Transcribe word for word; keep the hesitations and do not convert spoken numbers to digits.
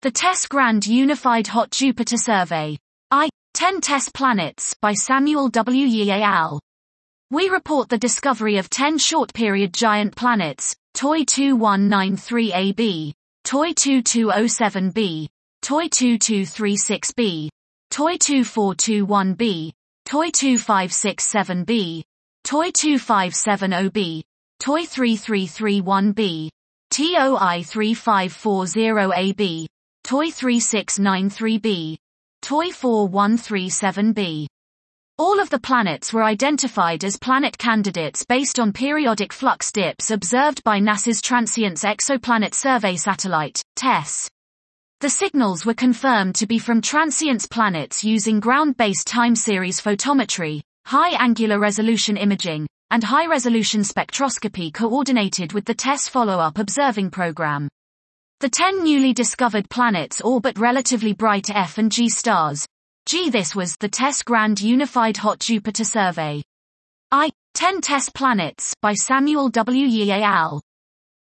The TESS Grand Unified Hot Jupiter Survey. I. ten TESS Planets by Samuel W. Yee et al. We report the discovery of ten short-period giant planets, T O I two one nine three A b, T O I two two zero seven b, T O I two two three six b, T O I two four two one b, T O I two five six seven b, T O I two five seven zero b, T O I three three three one b, T O I three five four zero A b, T O I three six nine three b, T O I four one three seven b. All of the planets were identified as planet candidates based on periodic flux dips observed by NASA's Transients Exoplanet Survey Satellite, TESS. The signals were confirmed to be from transients planets using ground-based time series photometry, high angular resolution imaging, and high-resolution spectroscopy coordinated with the TESS follow-up observing program. The ten newly discovered planets orbit relatively bright F and G stars. G. This was the TESS Grand Unified Hot Jupiter Survey. I. ten TESS Planets by Samuel W. Yee et al.